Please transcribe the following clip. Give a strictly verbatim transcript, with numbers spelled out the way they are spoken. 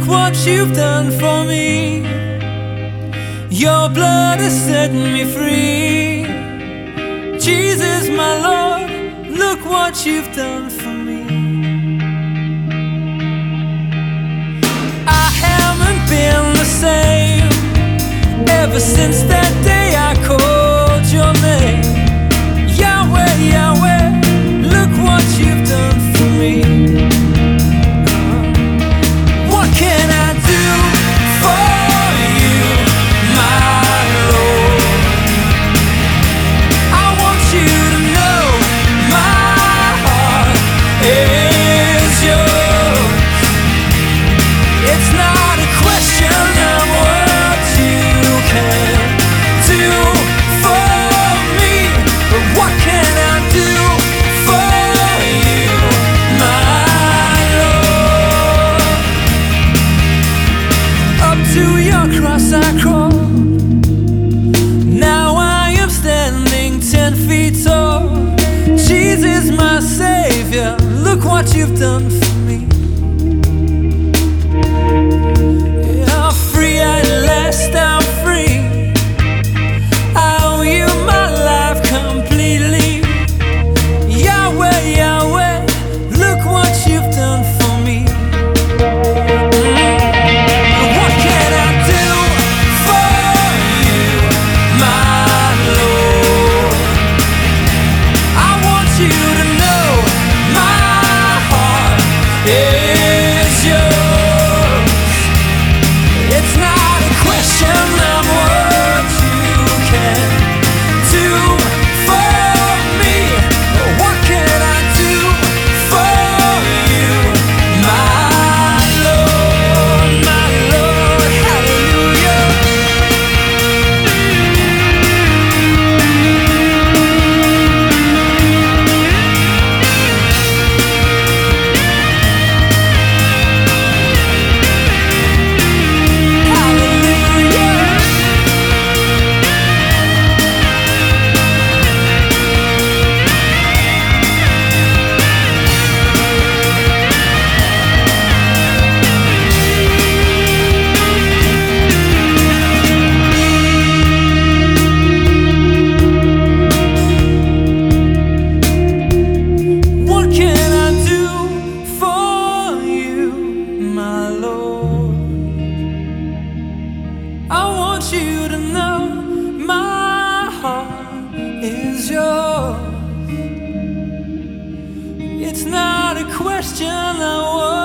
what you've done for me. Your blood has set me free. Jesus, my Lord, look what you've done for me. I haven't been the same ever since that day I called your name. Yahweh, Yahweh, look what you've done for me. What can I do for you, my Lord? I want you to know my heart is yours. It's not a question of what you can do for me, but what can I do for you, my Lord? Up to your cross I crawl. Now I am standing ten feet tall. Jesus, my Savior, look what you've done for me. I'm free at last, I'm free. I owe you my life completely. Yahweh, Yahweh, look what you've done for me. What can I do for you, my Lord? I want you to know my heart is yours. It's not a question of what you can do for me, but what can I do for you, my Lord, my Lord, hallelujah. Hallelujah. What can I do for you, my Lord? I want you to know my heart is yours. It's not a question of what